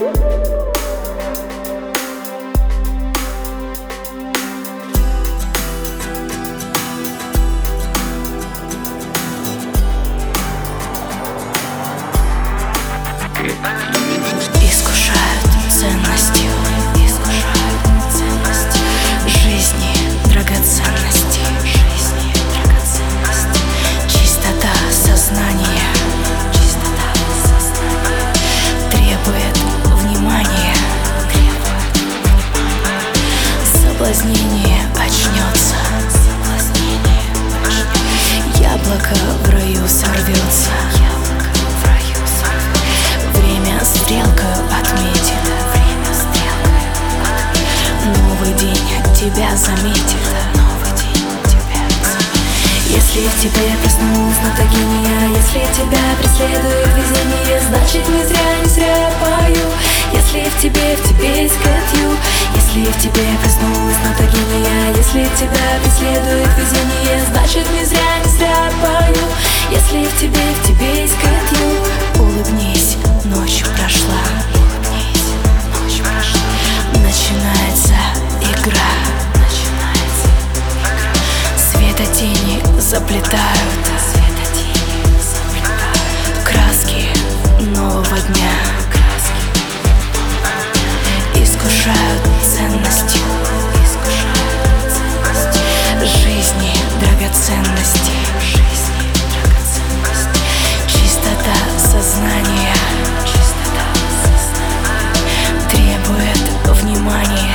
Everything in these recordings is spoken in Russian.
Искушают ценностью жизни, драгоценности, чистота сознания требует внимания. Соблазнение очнется, яблоко в раю сорвется. Время стрелкою отметит, новый день тебя заметит. Если в тебе проснулась ностальгия, если тебя преследует везение, значит не зря я пою. Если в тебе есть Кэтью, если в тебе проснулась ностальгия, если тебя преследует везение, значит не зря пою. Если в тебе есть Кэтью, улыбнись, ночь прошла, начинается игра. Светотени заплетают краски нового дня, искушают ценностью жизни, драгоценности, чистота сознания требует внимания.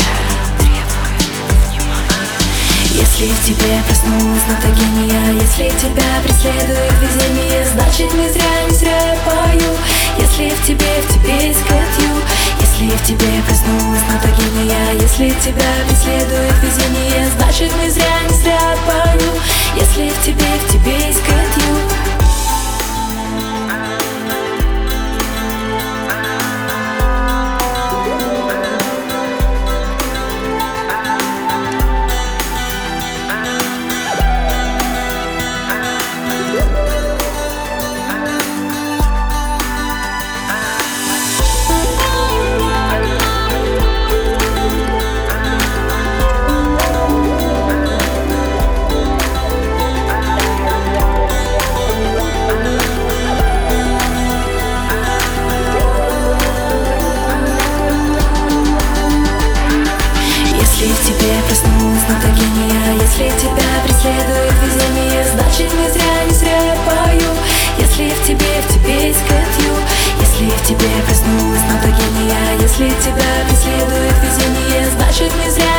Если в тебе проснулась ностальгия, если тебя преследует везение, значит не зря я пою. Если в тебе есть Кэтью, если в тебе проснулась ностальгия, если тебя преследует везение, значит не зря пою. Если в тебе есть Кэтью. Проснулась ностальгия, если тебя преследует везение, значит не зря я пою. Если в тебе есть Кэтью, если в тебе проснулась ностальгия, если тебя преследует везение, значит не зря